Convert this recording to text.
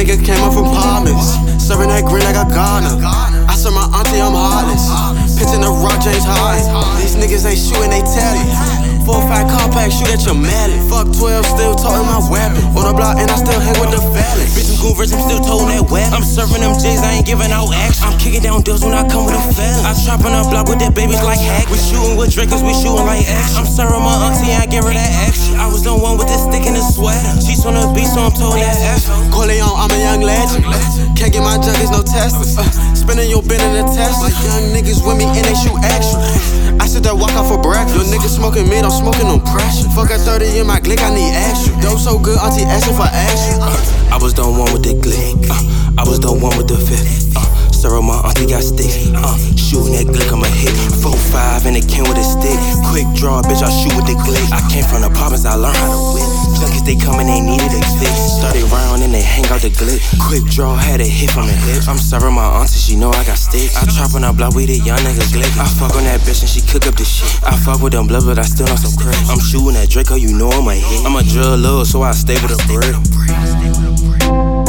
nigga came up from Palmas, serving that green like a gardener. I serve my auntie, I'm heartless. Pitching the rock, James Harden. These niggas ain't shooting, they tally. 4-5 compact, shoot at your mallet. Fuck 12, still toting my weapon. On the block, and I still hang with the fellas. Bitch, I'm goovers, I'm still toting that weapon. I'm serving them J's, I ain't giving out action. I'm kicking down doors when I come with a fella. I trap on the block with that babies like hack. We shooting with Dracos, we shooting like action. I'm serving my auntie, I give her that action. I was the one with the stick and the sweater. She's on the beat, so I'm toting that F. Corleone, I'm a young legend. Can't get my junkies, no testers. Spinning your bin in the test. Like young niggas with me and they shoot extra. I sit there walk out for breakfast. Your niggas smoking mid, I'm smoking on pressure. Fuck a 30 in my glick, I need extra. Dope so good, auntie asking for extra. I was the one with the glick. I was the one with the fifth. Sorrow, my auntie got stick. Shooting that glick, I'ma hit. 4-5 and it came with a stick. Quick draw, bitch, I shoot with the glick. I came from the apartments, I learned how to whip. Junkies, they come and they needed a fix. 30 round and they hang out the glick. Quick draw, had a hit from the hip. I'm serving my auntie, she know I got sticks. I trap on the block, we the young niggas glick. I fuck on that bitch and she cook up the shit. I fuck with them bloods, but I still know some crack. I'm shooting at Draco, you know I'm a hit. I'm a drill little, so I stay with a brick.